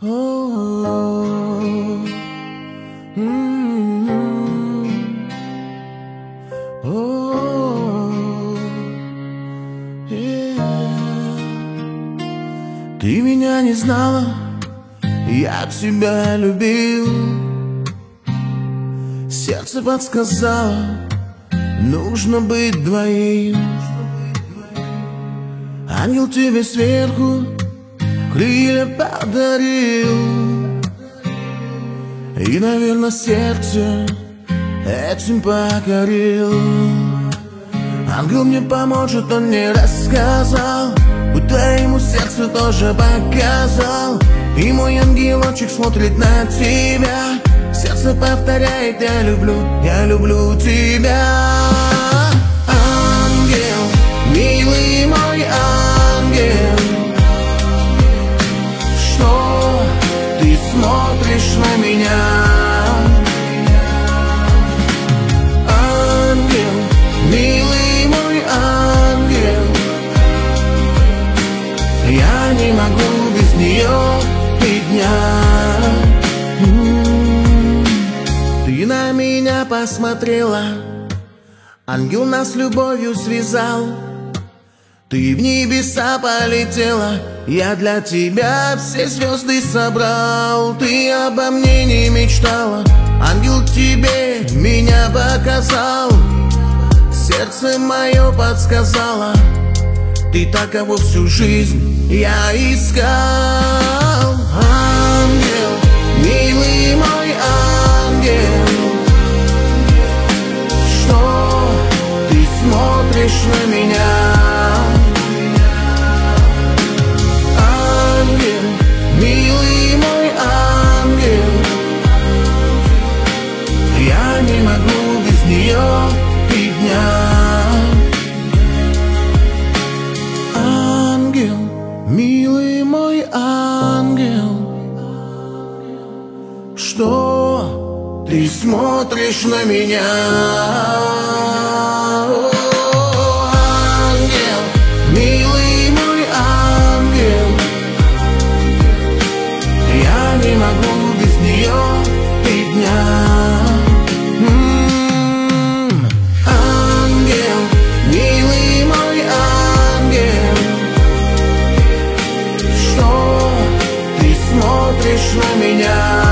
Oh, oh, yeah. Ты меня не знала, я тебя любил. Сердце подсказало, нужно быть двоим. Ангел тебе сверху крылья подарил, и, наверное, сердце этим покорил. Ангел мне поможет, он не рассказал, будто ему сердце тоже показал. И мой ангелочек смотрит на тебя, сердце повторяет: я люблю тебя. Ангел, милый мой ангел, что ты смотришь на меня? Ангел, милый мой ангел, я не могу без нее и дня. Ты на меня посмотрела, ангел нас любовью связал. Ты в небеса полетела, я для тебя все звезды собрал. Ты обо мне не мечтала, ангел тебе меня показал. Сердце мое подсказало, ты та, кого всю жизнь я искал. Ангел, милый мой ангел, что ты смотришь на меня? Ангел, милый мой ангел, я не могу без нее и дня. Ангел, милый мой ангел, что ты смотришь на меня? Ангел, милый мой ангел, я не могу без нее и дня. Ангел, милый мой ангел, что ты смотришь на меня?